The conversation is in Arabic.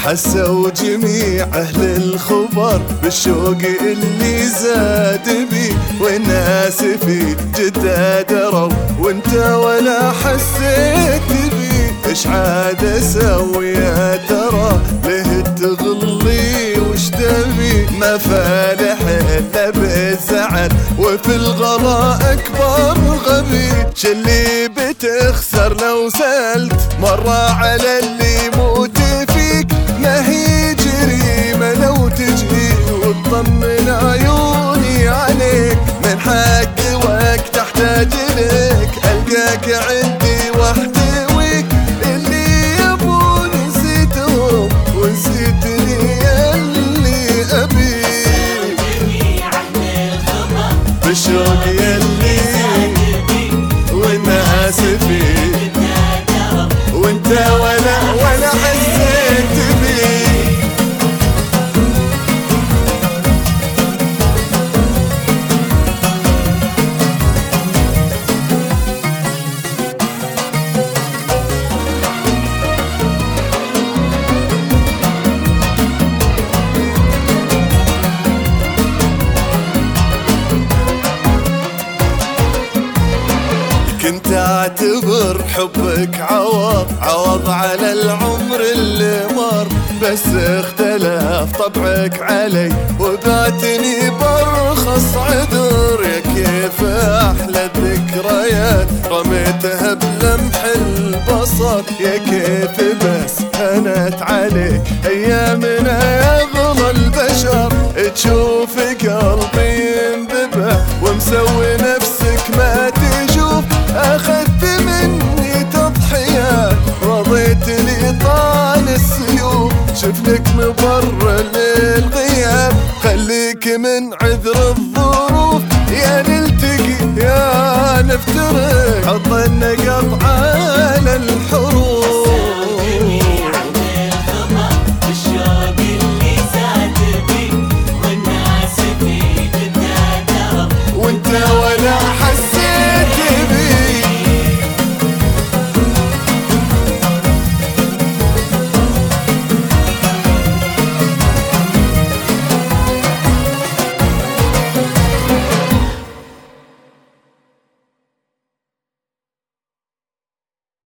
حسوا جميع أهل الخبر بالشوق اللي زاد بي، والناس في جدة دروا وانت ولا حسيت بي. ايش عاد اسوي يا ترى ليه تغلي وش تبي؟ ما فالح الا بالزعل وفي الغلا اكبر غبي. شلي بتخسر لو سألت مرة على اللي يموت فيك، ما هي جريمة لو تجي وتطمن عيوني عليك. من حقي وقت احتاج لك القاك عندي واحتويك. اللي يبون نسيتهم ونسيتني اللي ابيك بالشوق يلي والناس فيك وانت ولا حسيت بي. كنت اعتبر حبك عوض على العمر اللي مر، بس اختلف طبعك علي وبعتني برخص عذر. يا كيف احلى الذكريات رميتها بلمح البصر، يا كيف بس هنت عليك ايامنا يا غلا البشر. تشوف قلبي ينذبح ومسوي نفسك ما تشوف، أخذت مني تضحيات رضيتني طال السيوف. شفلك مبرر للغياب خليك من عذر الظروف. يا نلتقي يا نفترق حط النقط على الحروف.